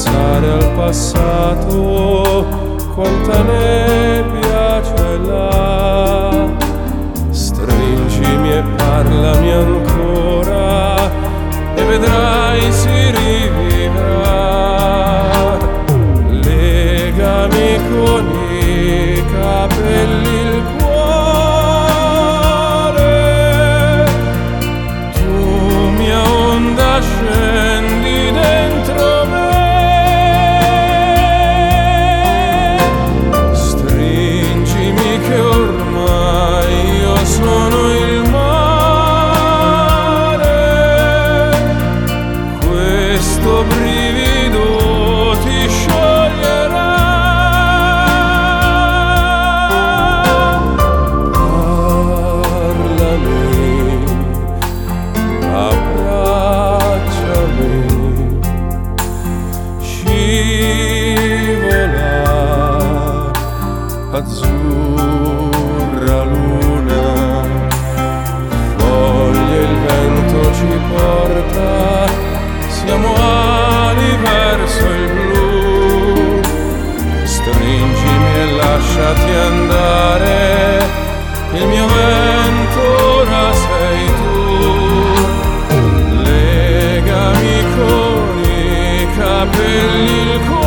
pensare al passato, quanta nebbia c'è là. Stringimi e parlami ancora e vedrai si rivivrà. Legami con i capelli il cuore, tu mia onda scendi dentro me. Stringimi che ormai io sono il mare, questo brivido ti scioglierà. Parlami, abbracciami, scivola, azzurra luna, foglie il vento ci porta, siamo ali verso il blu. Stringimi e lasciati andare, il mio vento ora sei tu. Legami con i capelli il cuore,